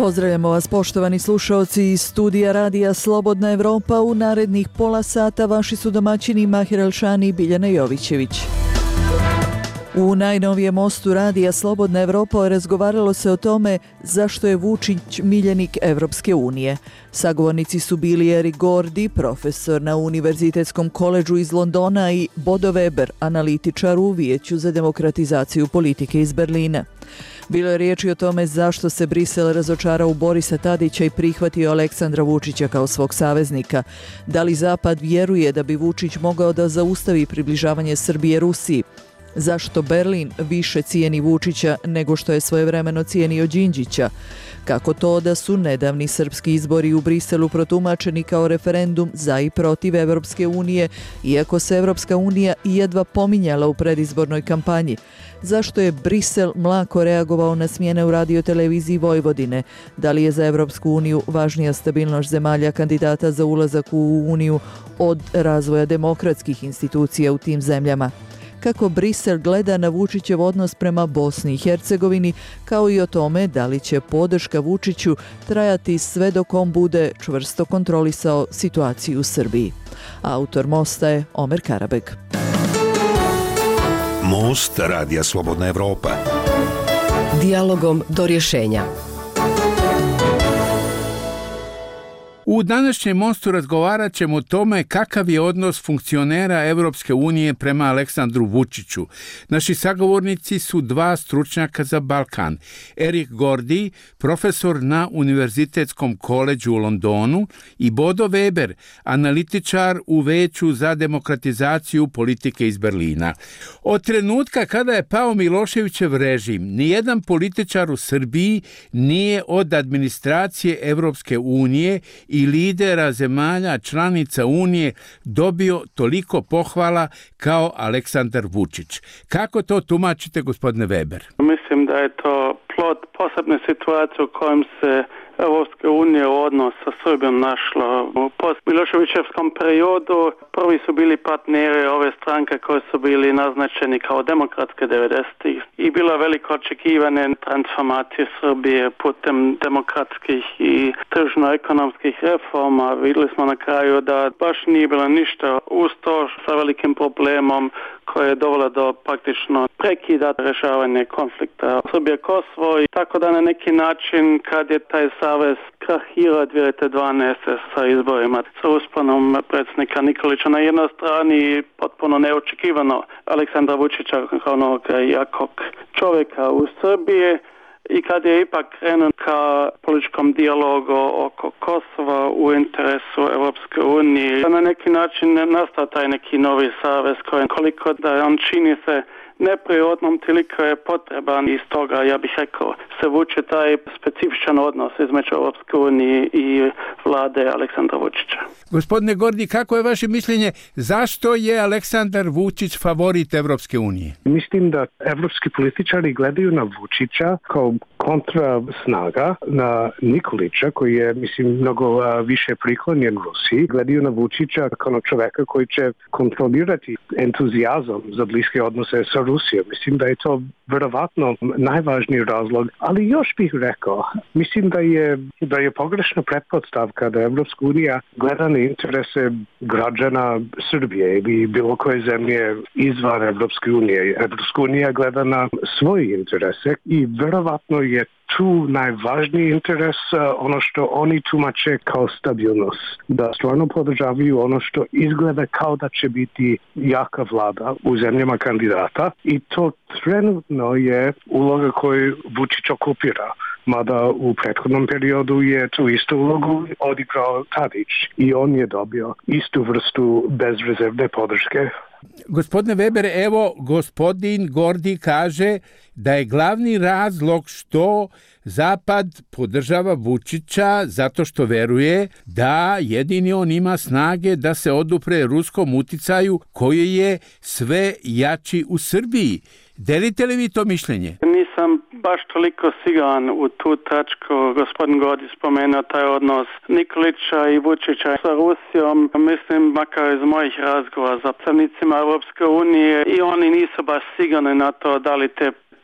Pozdravljamo vas poštovani slušaoci iz studija Radija Slobodna Evropa. U narednih pola sata vaši su domaćini Mahir Elšani i Biljana Jovićević. U najnovijem mostu Radija Slobodna Evropa razgovaralo se o tome zašto je Vučić miljenik Evropske unije. Sagovornici su bili Erik Gordi, profesor na Univerzitetskom koledžu iz Londona, i Bodo Weber, analitičar u Vijeću za demokratizaciju politike iz Berlina. Bilo je riječi o tome zašto se Brisel razočarao u Borisa Tadića i prihvatio Aleksandra Vučića kao svog saveznika. Da li Zapad vjeruje da bi Vučić mogao da zaustavi približavanje Srbije Rusiji? Zašto Berlin više cijeni Vučića nego što je svojevremeno cijenio Đinđića? Kako to da su nedavni srpski izbori u Briselu protumačeni kao referendum za i protiv Evropske unije, iako se Evropska unija jedva pominjala u predizbornoj kampanji? Zašto je Brisel mlako reagovao na smjene u radioteleviziji Vojvodine? Da li je za Evropsku uniju važnija stabilnost zemalja kandidata za ulazak u Uniju od razvoja demokratskih institucija u tim zemljama? Kako Brisel gleda na Vučićev odnos prema Bosni i Hercegovini, kao i o tome da li će podrška Vučiću trajati sve dok on bude čvrsto kontrolisao situaciju u Srbiji. Autor mosta je Omer Karabeg. Most Radija Slobodna Evropa. Dijalogom do rješenja. U današnjem mostu razgovarat ćemo o tome kakav je odnos funkcionera Evropske unije prema Aleksandru Vučiću. Naši sagovornici su dva stručnjaka za Balkan. Erik Gordi, profesor na Univerzitetskom koledžu u Londonu, i Bodo Weber, analitičar u Vijeću za demokratizaciju politike iz Berlina. Od trenutka kada je pao Miloševićev režim, nijedan političar u Srbiji nije od administracije Evropske unije i lidera zemalja članica Unije dobio toliko pohvala kao Aleksandar Vučić. Kako to tumačite, gospodine Weber? Mislim da je to plod posebne situacije u kojem se Evropska unija u odnos sa Srbijom našla u post-Miloševićevskom periodu. Prvi su bili partneri ove stranke koji su bili naznačeni kao demokratske 90-ih i bilo je veliko očekivane transformacije Srbije putem demokratskih i tržno-ekonomskih reforma. Vidjeli smo na kraju da baš nije bilo ništa uz to sa velikim problemom koje je dovelo do praktično prekida rješavanja konflikta Srbija-Kosovo, i tako da na neki način kad je taj savez krahirao 2012. sa izborima sa usponom predsjednika Nikolića na jednoj strani, potpuno neočekivano Aleksandra Vučića kao novog jakog čovjeka u Srbiji, i kad je ipak krenuo ka političkom dijalogu oko Kosova u interesu Evropske unije, na neki način nastao taj neki novi savez koji koliko da on čini se neprirodnom, toliko je potreban, i stoga, ja bih rekao, se vuče taj specifičan odnos između Evropske unije i vlade Aleksandra Vučića. Gospodine Gordi, kako je vaše mišljenje, zašto je Aleksandar Vučić favorit Evropske unije? Mislim da evropski političari gledaju na Vučića kao kontra snaga na Nikolića, koji je, mnogo više priklonjen Rusiji. Gledaju na Vučića kao čoveka koji će kontrolirati entuzijazam za bliske odnose sa Rusijom. Mislim da je to verovatno najvažniji razlog, ali još bih rekao, mislim da je pogrešna pretpostavka da Evropska unija gleda na interese građana Srbije ili bilo koje zemlje izvan Evropske unije. Evropska unija gleda na svoje interese i verovatno je tu najvažniji interes ono što oni tumače kao stabilnost. Da stvarno podržavaju ono što izgleda kao da će biti jaka vlada u zemljama kandidata, i to trenutno je uloga koju Vučić okupira. Mada u prethodnom periodu je tu istu ulogu odigrao Tadić i on je dobio istu vrstu bezrezervne podrške. Gospodine Weber, evo gospodin Gordi kaže da je glavni razlog što Zapad podržava Vučića zato što veruje da jedini on ima snage da se odupre ruskom uticaju koji je sve jači u Srbiji. Delite li vi to mišljenje? Nisam baš toliko siguran u tu tačku. Gospodin Gordi spomenuo taj odnos Nikolića i Vučića sa Rusijom. Mislim, makar iz mojih razgovora sa predstavnicima Europske unije, i oni nisu baš sigurni na to da li te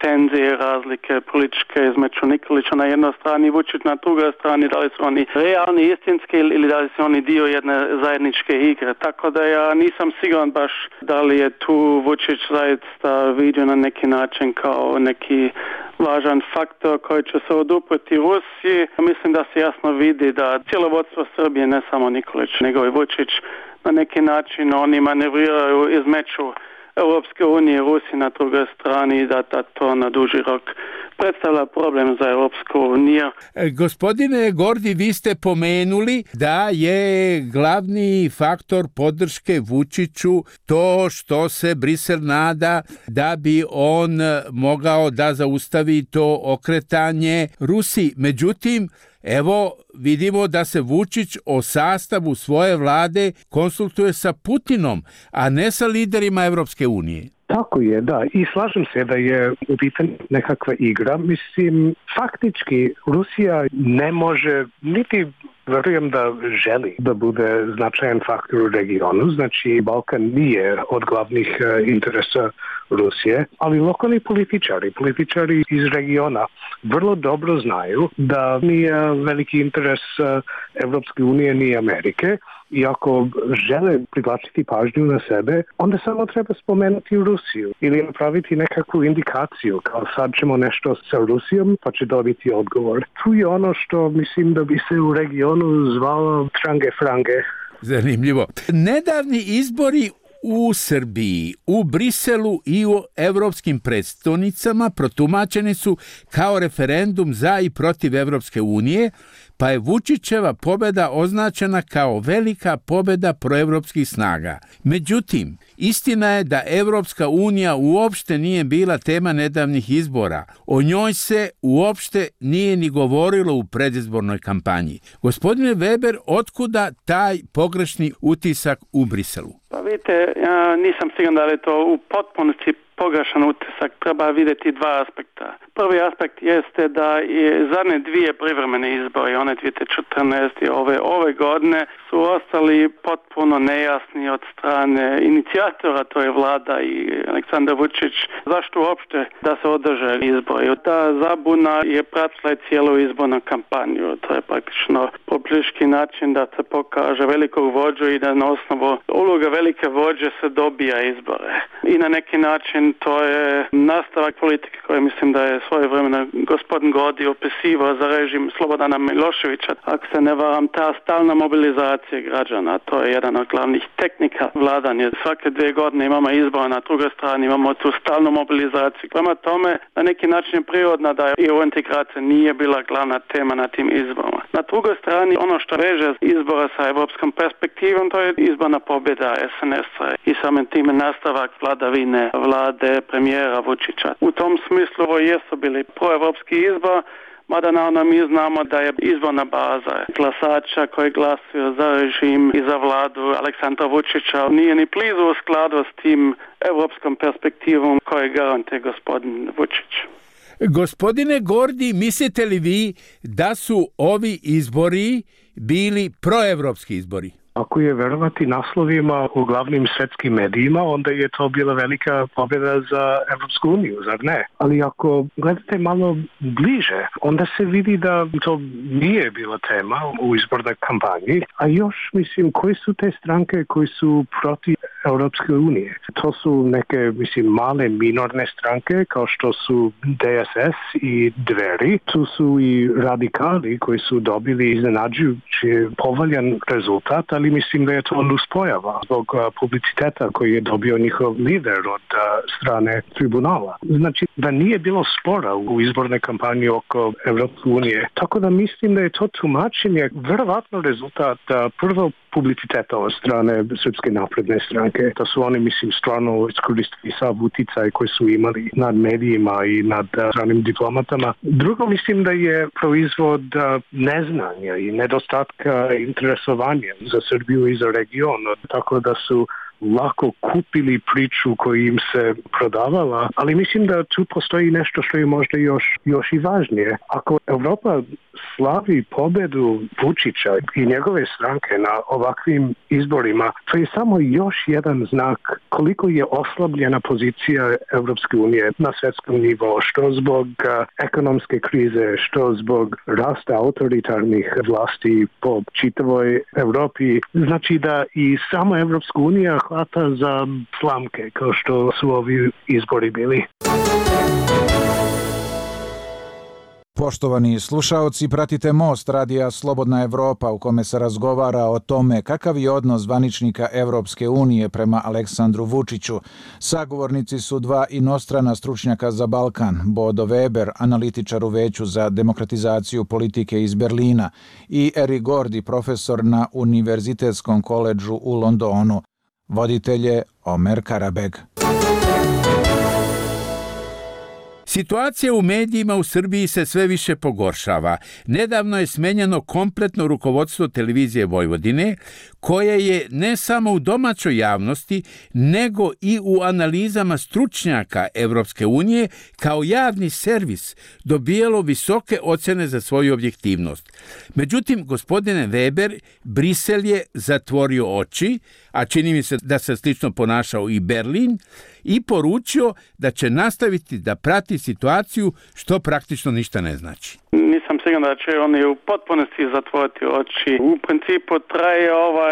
tenzije, razlike političke između Nikolića na jednoj strani, Vučić na drugoj strani, da li su oni realni, istinski ili da li su oni dio jedne zajedničke igre. Tako da ja nisam siguran baš da li je tu Vučić zaista vidio na neki način kao neki važan faktor koji će se odupreti Rusiji. Mislim da se jasno vidi da cijelo vodstvo Srbije, ne samo Nikolić, nego i Vučić, na neki način oni manevriraju između Europske unije i Rusije na drugoj strani i da to na duži rok predstavlja problem za Europsku uniju. Gospodine Gordi, vi ste pomenuli da je glavni faktor podrške Vučiću to što se Brisel nada da bi on mogao da zaustavi to okretanje Rusiji. Međutim, evo vidimo da se Vučić o sastavu svoje vlade konsultuje sa Putinom, a ne sa liderima Europske unije. Tako je, da. I slažem se da je u pitanju nekakva igra. Mislim, faktički Rusija ne može, niti verujem da želi da bude značajan faktor u regionu. Znači, Balkan nije od glavnih interesa Rusije, ali lokalni političari iz regiona vrlo dobro znaju da nije veliki interes Evropske unije ni Amerike. I ako žele privlačiti pažnju na sebe, onda samo treba spomenuti Rusiju ili napraviti nekakvu indikaciju, kao sad ćemo nešto sa Rusijom, pa će dobiti odgovor. Tu je ono što mislim da bi se u regionu zvalo trange-frange. Zanimljivo. Nedavni izbori u Srbiji, u Briselu i u evropskim predstavnicama protumačeni su kao referendum za i protiv Evropske unije, pa je Vučićeva pobjeda označena kao velika pobjeda proevropskih snaga. Međutim, istina je da Evropska unija uopšte nije bila tema nedavnih izbora. O njoj se uopšte nije ni govorilo u predizbornoj kampanji. Gospodine Weber, otkuda taj pogrešni utisak u Briselu? Pa vidite, ja nisam siguran da li je to u potpunosti pogrešan utisak. Treba vidjeti dva aspekta. Prvi aspekt jeste da je zadnje dvije privremene izbore, one 2014 i ove godine, su ostali potpuno nejasni od strane inicijatora, to je vlada i Aleksandar Vučić, zašto uopšte da se održe izbori. Ta zabuna je pratila i cijelu izbornu kampanju. To je praktično poplički način da se pokaže velikog vođu i da na osnovu uloga velike vođe se dobija izbore. I na neki način to je nastavak politike koje mislim da je svojevremeno gospodin Gordi opisivao za režim Slobodana Miloševića. Ako se ne varam, ta stalna mobilizacija građana, to je jedan od glavnih tehnika vladanja. Svake 2 godine imamo izbor, na drugoj strani imamo tu stalnu mobilizaciju. Prema tome, na neki način je prirodno da EU integracija nije bila glavna tema na tim izborima. Na drugoj strani, ono što veže izbora sa evropskom perspektivom, to je izborna pobjeda SNS-a i samim time nastavak vladavine vlade premijera Vučića. U tom smislu ovo jesu bili proevropski izbor, mada naravno mi znamo da je izborna baza glasača koji glasuju za režim i za vladu Aleksandra Vučića nije ni blizu u skladu s tim evropskom perspektivom koje garantuje gospodin Vučić. Gospodine Gordi, mislite li vi da su ovi izbori bili proevropski izbori? Ako je verovati naslovima u glavnim svjetskim medijima, onda je to bila velika pobjeda za Evropsku uniju, zar ne? Ali ako gledate malo bliže, onda se vidi da to nije bila tema u izbornoj kampanji, a još mislim koji su te stranke koji su protiv Europske unije. To su neke, mislim, male minorne stranke kao što su DSS i Dveri. Tu su i radikali koji su dobili iznenađujući povoljan rezultat, ali mislim da je to nuspojava zbog publiciteta koji je dobio njihov lider od strane tribunala. Znači da nije bilo spora u izbornoj kampanji oko Evropske unije. Tako da mislim da je to tumačenje verovatno rezultat prvo publiciteta od strane Srpske napredne stranke. To su oni, mislim, stvarno iskoristili sav uticaj koji su imali nad medijima i nad stranim diplomatama. Drugo, mislim da je proizvod neznanja i nedostatka interesovanja za Srbiju i za region. Tako da su lako kupili priču koju im se prodavala, ali mislim da tu postoji nešto što je možda još i važnije. Ako Evropa slavi pobedu Vučića i njegove stranke na ovakvim izborima, to je samo još jedan znak koliko je oslabljena pozicija Evropske unije na svjetskom nivou, što zbog ekonomske krize, što zbog rasta autoritarnih vlasti po čitavoj Europi. Znači da i samo Evropska unija hvata za slamke, kao što su ovi izbori bili. Poštovani slušaoci, pratite Most radija Slobodna Evropa u kome se razgovara o tome kakav je odnos zvaničnika Evropske unije prema Aleksandru Vučiću. Sagovornici su dva inostrana stručnjaka za Balkan, Bodo Weber, analitičar u Veću za demokratizaciju politike iz Berlina, i Erik Gordi, profesor na Univerzitetskom koledžu u Londonu. Voditelj je Omer Karabeg. Situacija u medijima u Srbiji se sve više pogoršava. Nedavno je smenjeno kompletno rukovodstvo televizije Vojvodine, koje je ne samo u domaćoj javnosti, nego i u analizama stručnjaka Evropske unije kao javni servis dobijalo visoke ocjene za svoju objektivnost. Međutim, gospodine Weber, Brisel je zatvorio oči, a čini mi se da se slično ponašao i Berlin, i poručio da će nastaviti da prati situaciju, što praktično ništa ne znači. Nisam siguran da će oni u potpunosti zatvoriti oči. U principu traje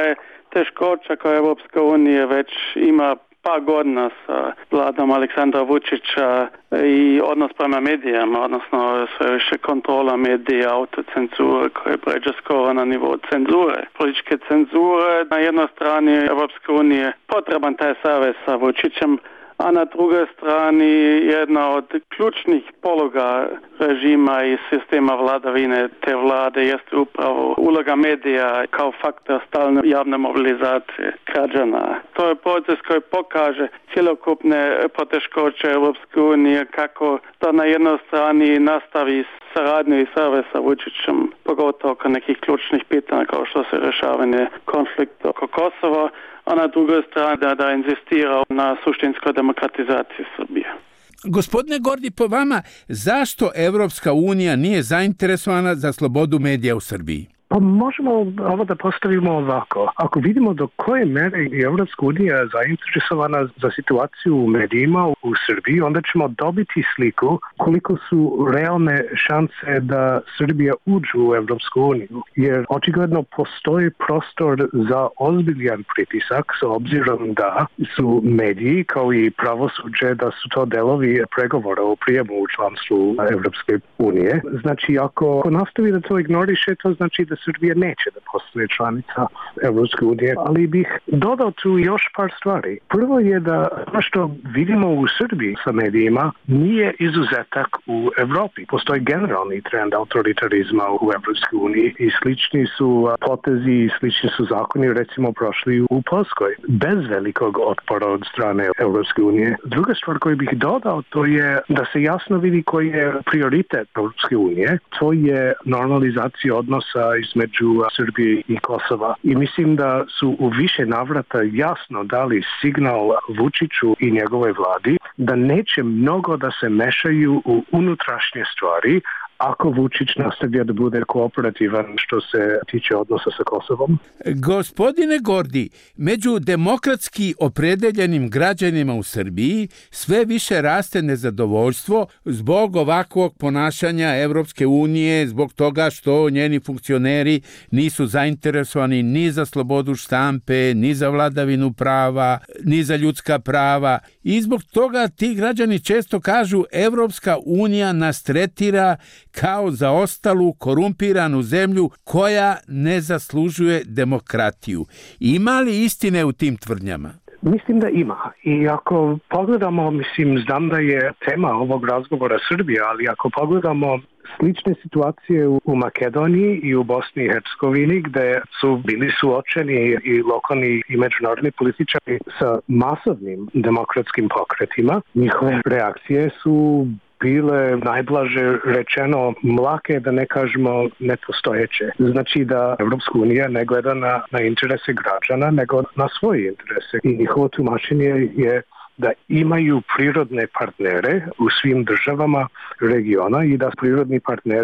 teškoća koja Evropska unija već ima par godina sa vladom Aleksandra Vučića i odnos prema medijama, odnosno sve više kontrola medija, autocenzura koja pređe skoro na nivo cenzure. Političke cenzure, na jednoj strani Evropske unije potreban taj savez sa Vučićem, a na drugoj strani jedna od ključnih pologa režima i sistema vladavine te vlade jeste upravo uloga medija kao faktor stalne javne mobilizacije građana. To je proces koji pokaže cjelokupne poteškoće Evropske unije, kako da na jednoj strani nastavi saradnju i savez sa Vučićem, pogotovo oko nekih ključnih pitanja kao što se rješavanje konflikta oko Kosova, a na drugoj strani da inzistira na suštinskoj demokratizaciji Srbije. Gospodine Gordi, po vama, zašto Evropska unija nije zainteresovana za slobodu medija u Srbiji? Pa možemo ovo da postavimo ovako. Ako vidimo do koje mere je Evropska unija zainteresovana za situaciju u medijima u Srbiji, onda ćemo dobiti sliku koliko su realne šanse da Srbija uđe u Evropsku uniju. Jer očigledno postoji prostor za ozbiljan pritisak, s obzirom da su mediji kao i pravosuđe da su to delovi pregovora o prijemu u članstvu Evropske unije. Znači, ako nastavi da to ignoriše, to znači da Srbija neće da postane članica Evropske unije, ali bih dodao tu još par stvari. Prvo je da ono što vidimo u Srbiji sa medijima nije izuzetak u Evropi. Postoji generalni trend autoritarizma u Evropskoj uniji i slični su potezi i slični su zakoni recimo prošli u Poljskoj bez velikog otpora od strane Evropske unije. Druga stvar koju bih dodao, to je da se jasno vidi koji je prioritet Evropske unije. To je normalizacija odnosa između Srbije i Kosova. I mislim da su u više navrata jasno dali signal Vučiću i njegove vladi da neće mnogo da se mešaju u unutrašnje stvari ako Vučić nastavlja da bude kooperativan što se tiče odnosa sa Kosovom. Gospodine Gordi, među demokratski opredeljenim građanima u Srbiji sve više raste nezadovoljstvo zbog ovakvog ponašanja Evropske unije, zbog toga što njeni funkcioneri nisu zainteresovani ni za slobodu štampe, ni za vladavinu prava, ni za ljudska prava. I zbog toga ti građani često kažu Evropska unija nas tretira kao zaostalu, korumpiranu zemlju koja ne zaslužuje demokratiju. Ima li istine u tim tvrdnjama? Mislim da ima. I ako pogledamo, znam da je tema ovog razgovora Srbija, ali ako pogledamo slične situacije u Makedoniji i u Bosni i Hercegovini, gde su bili suočeni i lokalni i međunarodni političari sa masovnim demokratskim pokretima, njihove reakcije su bile najblaže rečeno mlake, da ne kažemo nepostojeće. Znači da Evropska unija ne gleda na interese građana, nego na svoje interese. I njihovo tumačenje je da imaju prirodne partnere u svim državama regiona i da prirodni partneri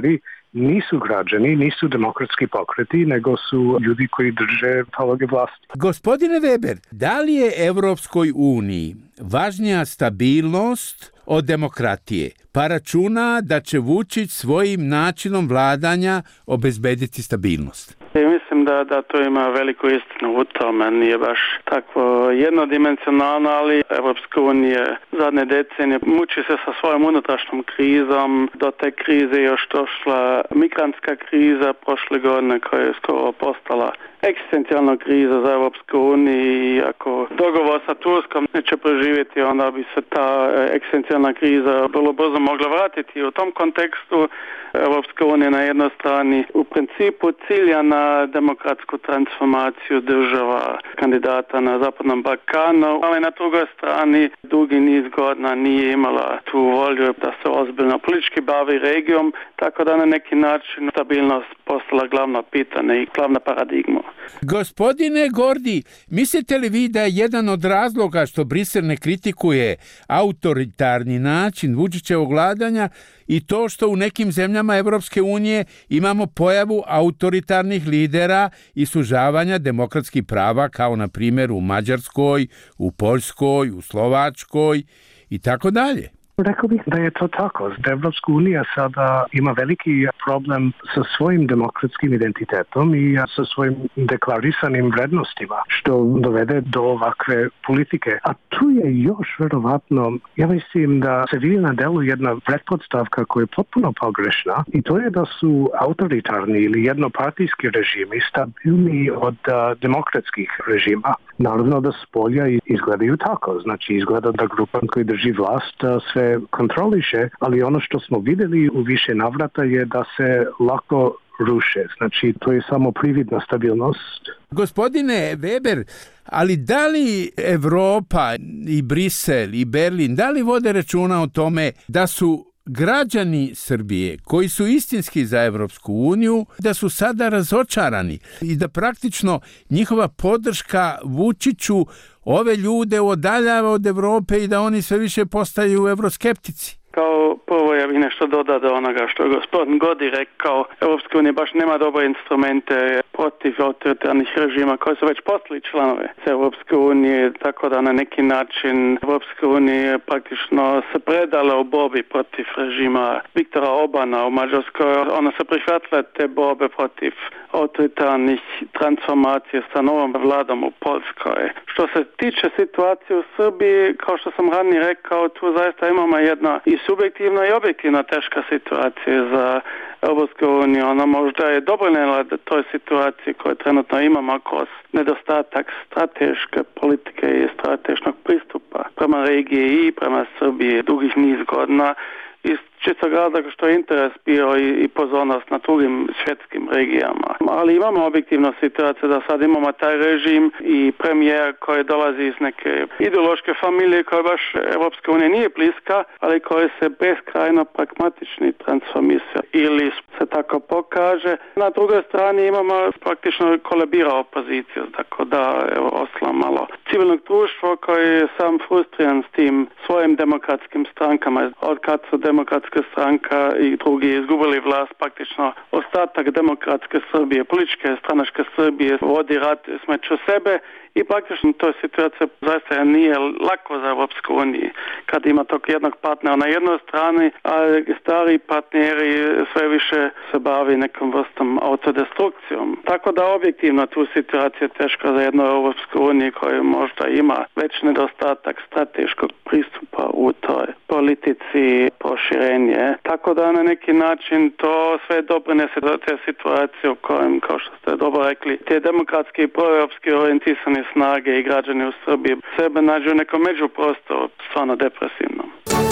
nisu građani, nisu demokratski pokreti, nego su ljudi koji drže paloge vlasti. Gospodine Weber, da li je Evropskoj uniji važnija stabilnost od demokratije, pa računa da će Vučić svojim načinom vladanja obezbediti stabilnost? Mislim da to ima veliku istinu u tome. Nije baš tako jednodimenzionalno, ali Evropska unija zadnje decenije muči se sa svojom unutrašnjom krizom. Do te krize još došla migrantska kriza prošle godine koja je skoro postala egzistencijalna kriza za Evropsku uniju i ako dogovor sa Turskom neće preživjeti, onda bi se ta egzistencijalna kriza vrlo brzo mogla vratiti. U tom kontekstu Evropska unija na jednoj strani u principu cilja na demokratsku transformaciju država kandidata na Zapadnom Balkanu, ali na drugoj strani dugi niz godina nije imala tu volju da se ozbiljno politički bavi regijom, tako da na neki način stabilnost postala glavno pitanje i glavna paradigma. Gospodine Gordi, mislite li vi da je jedan od razloga što Brisel ne kritikuje autoritarni način Vučićevog vladanja i to što u nekim zemljama Evropske unije imamo pojavu autoritarnih lidera i sužavanja demokratskih prava, kao na primjer u Mađarskoj, u Poljskoj, u Slovačkoj i tako dalje? Rekao bih da je to tako. Da Evropska unija sada ima veliki problem sa svojim demokratskim identitetom i sa svojim deklarisanim vrednostima, što dovede do ovakve politike. A tu je još verovatno, ja mislim da se vidi na delu jedna pretpostavka koja je potpuno pogrešna i to je da su autoritarni ili jednopartijski režimi stabilniji od demokratskih režima. Naravno da spolja izgledaju tako. Znači izgleda da grupa koji drži vlast sve kontroliše, ali ono što smo vidjeli u više navrata je da se lako ruše. Znači, to je samo prividna stabilnost. Gospodine Weber, ali da li Evropa i Brisel i Berlin, da li vode računa o tome da su građani Srbije, koji su istinski za Evropsku uniju, da su sada razočarani i da praktično njihova podrška Vučiću ove ljude odaljava od Evrope i da oni sve više postaju evroskeptici? Kao prvo ja bih nešto dodao do onoga što je gospodin Godi rekao. Evropska unija baš nema dobre instrumente protiv autoritarnih režima koji su već postali članove Evropske unije, tako da na neki način Evropska unija praktično se predala u borbi protiv režima Viktora Orbana u Mađarskoj. Ona se prihvatila te borbe protiv autoritarnih transformacija sa novom vladom u Poljskoj. Što se tiče situacije u Srbiji, kao što sam ranije rekao, tu zaista imamo jedna i subjektivna i objektivna teška situacija za Evropsku uniju. Ona možda je doprinijela da toj situaciji koju trenutno imamo kroz nedostatak strateške politike i strateškog pristupa prema regiji i prema Srbiji dugih niz godina, iz čistog razloga što je interes bio i pozornost na drugim svjetskim regijama. Ali imamo objektivnu situaciju da sad imamo taj režim i premijer koji dolazi iz neke ideološke familije koja baš Evropska unija nije bliska, ali koji se beskrajno pragmatični transformisao ili se tako pokaže. Na drugoj strani imamo praktično kolabira opoziciju, tako da ostalo malo civilnog društva koji je sam frustriran s tim svojim demokratskim strankama. Od kad su demokratska stranka i drugi izgubili vlast, praktično ostatak demokratske Srbije, političke stranačke Srbije vodi rat između sebe i praktično to situacija zaista nije lako za Evropsku uniju kad ima tog jednog partnera na jednoj strani, a stari partneri sve više se bavi nekom vrstom autodestrukcijom. Tako da objektivno tu situacija je teška za jednu Evropsku uniju koja možda ima već nedostatak strateškog pristupa u toj politici proširenje. Tako da na neki način to sve doprinese do te situacije u kojem, kao što ste dobro rekli, te demokratske i proeuropske orijentisane snage i građani u Srbiji sebe nađu u nekom međuprostoru, stvarno depresivno.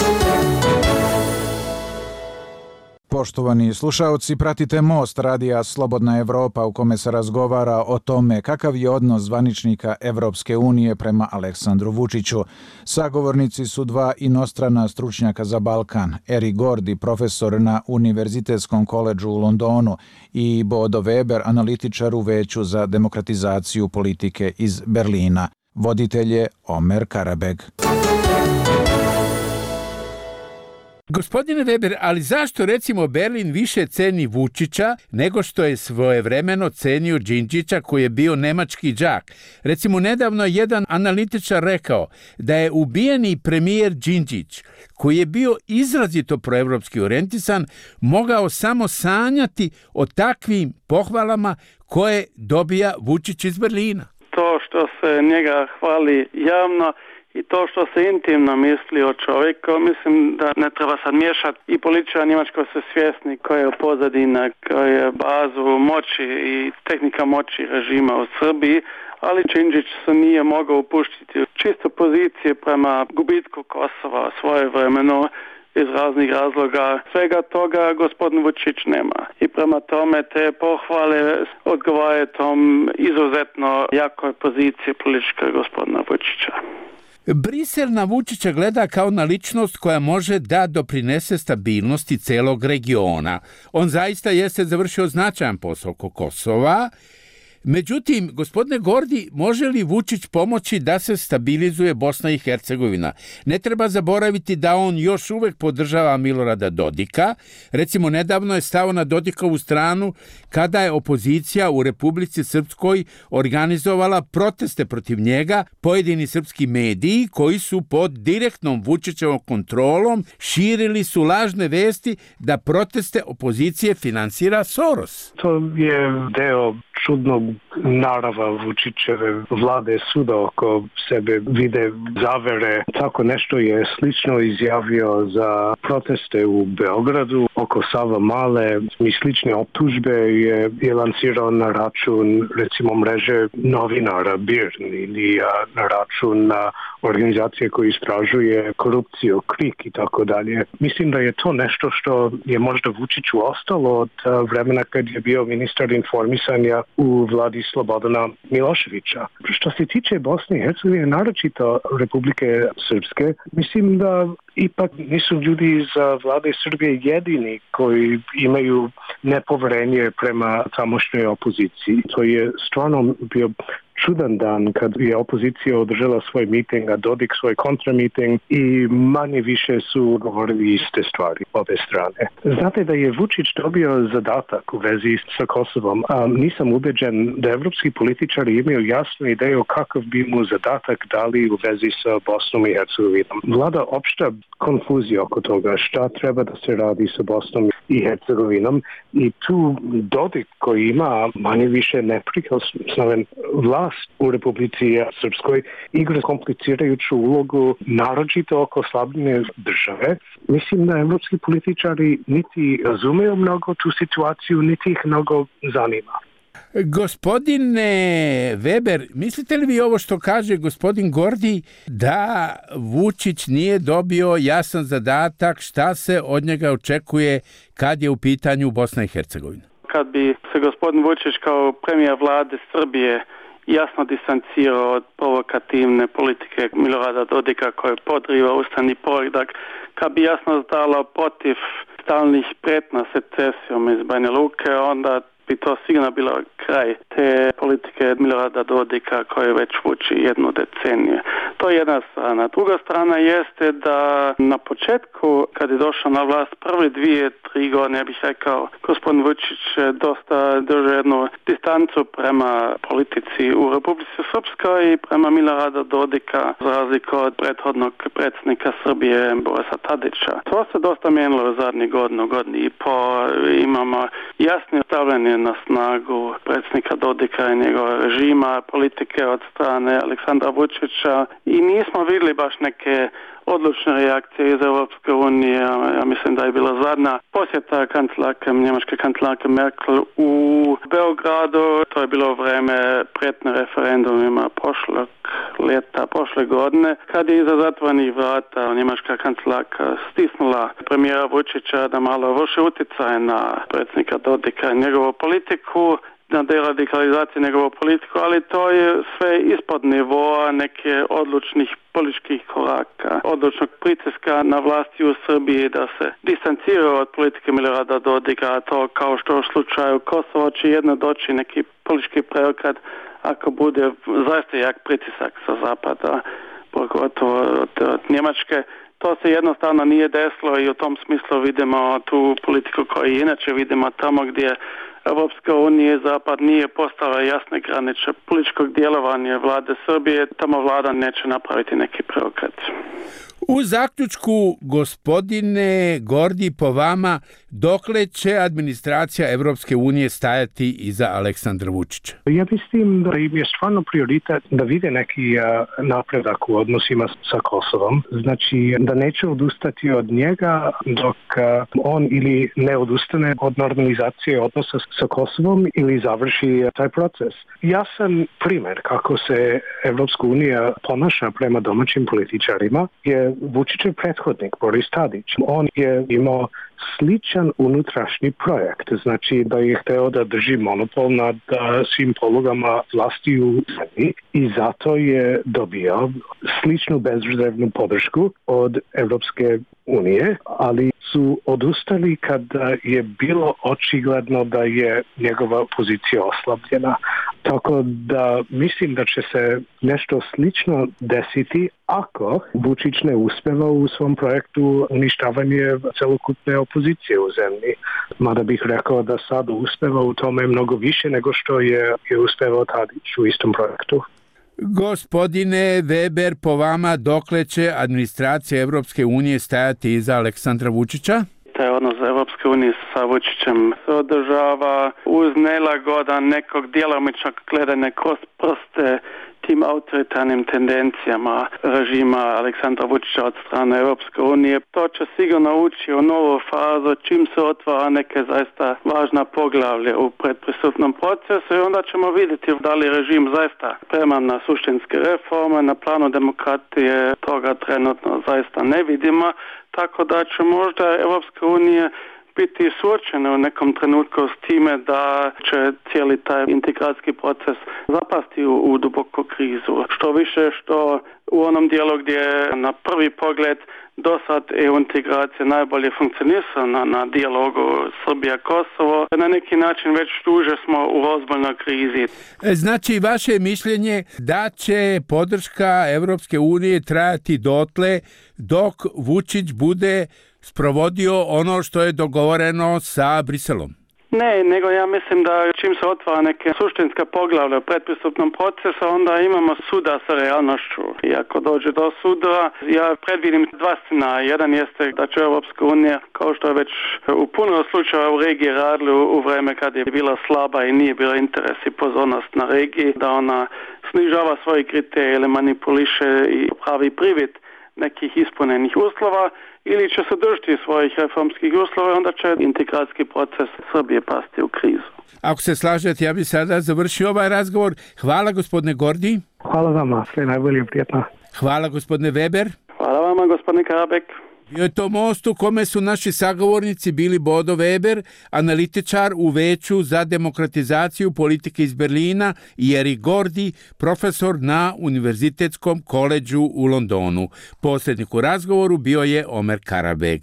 Poštovani slušaoci, pratite Most radija Slobodna Evropa u kome se razgovara o tome kakav je odnos zvaničnika Evropske unije prema Aleksandru Vučiću. Sagovornici su dva inostrana stručnjaka za Balkan, Eri Gordi, profesor na Univerzitetskom koledžu u Londonu, i Bodo Weber, analitičar u Veću za demokratizaciju politike iz Berlina. Voditelj je Omer Karabeg. Gospodine Weber, ali zašto recimo Berlin više ceni Vučića nego što je svojevremeno cenio Đinđića koji je bio nemački đak? Recimo nedavno je jedan analitičar rekao da je ubijeni premijer Đinđić, koji je bio izrazito proevropski orijentisan, mogao samo sanjati o takvim pohvalama koje dobija Vučić iz Berlina. To što se njega hvali javno i to što se intimno misli o čovjeku, mislim da ne treba sad miješati i političar njemačko se svjesni koja je pozadina, koja je bazu moći i tehnika moći režima u Srbiji, ali Đinđić se nije mogao upuštiti u čisto pozicije prema gubitku Kosova svojevremeno iz raznih razloga. Svega toga gospodin Vučić nema. I prema tome te pohvale odgovaraju tom izuzetno jakoj poziciji politička gospodina Vučića. Brisel na Vučića gleda kao na ličnost koja može da doprinese stabilnosti celog regiona. On zaista jeste završio značajan posao oko Kosova. Međutim, gospodine Gordi, može li Vučić pomoći da se stabilizuje Bosna i Hercegovina? Ne treba zaboraviti da on još uvek podržava Milorada Dodika. Recimo, nedavno je stao na Dodikovu stranu kada je opozicija u Republici Srpskoj organizovala proteste protiv njega. Pojedini srpski mediji koji su pod direktnom Vučićevom kontrolom širili su lažne vesti da proteste opozicije finansira Soros. To je deo čudnog narava Vučićeve vlade, svuda oko sebe vide zavere. Tako nešto je slično izjavio za proteste u Beogradu oko Savamale. I slične optužbe je lansirao na račun recimo mreže novinara BIRN ili na račun organizacije koja istražuje korupciju, KRIK i tako dalje. Mislim da je to nešto što je možda Vučiću ostalo od vremena kad je bio ministar informisanja u vladi Slobodana Miloševića. Što se tiče Bosne i Hercegovine, naročito Republike Srpske, mislim da ipak nisu ljudi iz vlade Srbije jedini koji imaju nepoverenje prema tamošnjoj opoziciji. To je stvarno bio čudan dan kad je opozicija održala svoj miting, a Dodik svoj kontramiting i manje više su govorili iste stvari ove strane. Znate da je Vučić dobio zadatak u vezi sa Kosovom, a nisam ubeđen da evropski političari imaju jasnu ideju kakav bi mu zadatak dali u vezi sa Bosnom i Hercegovinom. Vlada opšta konfuzija oko toga šta treba da se radi sa Bosnom i Hercegovinom i tu Dodik koji ima manje više neprikosnoven vlast u Republici Srpskoj igra komplicirajuću ulogu naročito oko slabljenja države. Mislim da evropski političari niti razumeju mnogo tu situaciju, niti ih mnogo zanima. Gospodine Weber, mislite li vi ovo što kaže gospodin Gordi da Vučić nije dobio jasan zadatak šta se od njega očekuje kad je u pitanju Bosna i Hercegovina? Kad bi se gospodin Vučić kao premijer vlade Srbije jasno distancirao od provokativne politike Milorada Dodika koje podriva ustavni poredak, kad bi jasno stalo protiv stalnih pretnja secesijom iz Banja Luke, onda bi to sigurno bilo kraj te politike Milorada Dodika koje već vuči jednu deceniju. To je jedna strana. Druga strana jeste da na početku, kad je došao na vlast prve 2-3 godine, ja bih rekao, gospodin Vučić dosta držao jednu distancu prema politici u Republici Srpskoj i prema Milorada Dodika, za razliku od prethodnog predsjednika Srbije Borisa Tadića. To se dosta mijenilo u zadnjih godinu i po. Imamo jasne stavljanje na snagu predsjednika Dodika i njegova režima, politike od strane Aleksandra Vučića i nismo vidjeli baš neke odlučne reakcije iz Europske unije. Ja mislim da je bila zadnja posjeta njemačke kancelarke Merkel u Beogradu. To je bilo vrijeme pretnje referendumima prošle godine, kad je iza zatvorenih vrata njemačka kancelarka stisnula premijera Vučića da malo vrši utjecaj na predsjednika Dodika i njegovu politiku, na deradikalizaciju njegovu politiku, ali to je sve ispod nivoa neke odlučnih političkih koraka, odlučnog pritiska na vlasti u Srbiji da se distancira od politike Milorada Dodika, a to kao što u slučaju Kosova će jedno doći neki politički preokret ako bude zaista jak pritisak sa zapada pogotovo od Njemačke. To se jednostavno nije desilo i u tom smislu vidimo tu politiku koju inače vidimo tamo gdje Europska unija i Zapad nije postavila jasne granice političkog djelovanja vlade Srbije, tamo vlada neće napraviti neki preokret. U zaključku, gospodine Gordi, po vama, dokle će administracija Evropske unije stajati iza Aleksandra Vučića? Ja mislim da im je stvarno prioritet da vide neki napredak u odnosima sa Kosovom. Znači da neće odustati od njega dok on ili ne odustane od normalizacije odnosa sa Kosovom ili završi taj proces. Jasan primjer kako se Evropska unija ponaša prema domaćim političarima je Vučićev prethodnik Boris Tadić. On je imao sličan unutrašnji projekt, znači da je hteo da drži monopol nad svim polugama vlasti u zemlji i zato je dobio sličnu bezrezervnu podršku od Evropske unije, ali su odustali kada je bilo očigledno da je njegova pozicija oslabljena. Tako da mislim da će se nešto slično desiti ako Vučić ne uspeva u svom projektu uništavanje celokupne opozicije u zemlji. Mada bih rekao da sad uspeva u tome mnogo više nego što je uspevao Tadić u istom projektu. Gospodine Weber, po vama, dokle će administracija Evropske unije stajati iza Aleksandra Vučića? Taj odnos Evropske unije sa Vučićem se održava uz nelagoda nekog djelomičnog gledanja kroz prste tim autoritarnim tendencijama režima Aleksandra Vučića od strane Evropske unije. To će sigurno ući u novu fazu čim se otvara neke zaista važna poglavlje u predpristupnom procesu i onda ćemo vidjeti da li režim zaista spreman na suštinske reforme, na planu demokratije toga trenutno zaista ne vidimo, tako da će možda Evropska unija biti suočena u nekom trenutku s time da će cijeli taj integracijski proces zapasti u duboku krizu. Što više što u onom dijelu gdje na prvi pogled do sad EU integracija najbolje funkcionira na dijalogu Srbija-Kosovo, na neki način već duže smo u ozbiljnoj krizi. Znači, vaše mišljenje da će podrška Evropske unije trajati dotle dok Vučić bude sprovodio ono što je dogovoreno sa Briselom? Ne, nego ja mislim da čim se otvara neke suštinska poglavlja u predpristupnom procesu, onda imamo suda sa realnošću. I ako dođe do suda, ja predvidim dva scenarija. Jedan jeste da će Europska unija, kao što je već u puno slučajeva u regiji radili u vreme kad je bila slaba i nije bilo interes i pozornost na regiji, da ona snižava svoje kriterije ili manipuliše i pravi privid nekih ispunenih uslova, ili će se držati svojih reformskih uslova, onda će integracijski proces Srbije pasti u krizu. Ako se slažete, ja bih sada završio ovaj razgovor. Hvala, gospodine Gordi. Hvala vama, sve najbolje, prijetno. Hvala, gospodine Weber. Hvala vama, gospodine Karabek. Bio je to Most u kome su naši sagovornici bili Bodo Weber, analitičar u Veću za demokratizaciju politike iz Berlina, i Erik Gordi, profesor na Univerzitetskom koledžu u Londonu. Posrednik u razgovoru bio je Omer Karabek.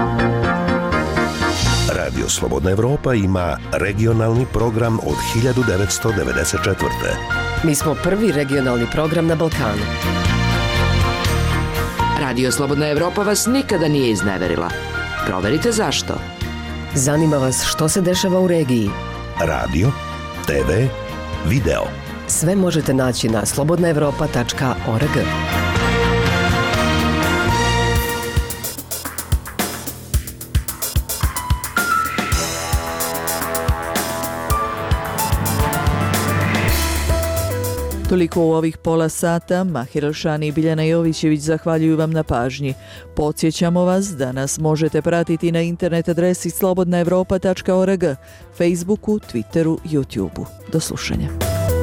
Radio Slobodna Evropa ima regionalni program od 1994. Mi smo prvi regionalni program na Balkanu. Radio Slobodna Evropa vas nikada nije izneverila. Proverite zašto. Zanima vas što se dešava u regiji. Radio, TV, video. Sve možete naći na slobodnaevropa.org. Toliko u ovih pola sata. Mahir Elšani i Biljana Jovićević zahvaljuju vam na pažnji. Podsjećamo vas da nas možete pratiti na internet adresi slobodnaevropa.org, Facebooku, Twitteru, YouTubeu. Do slušanja.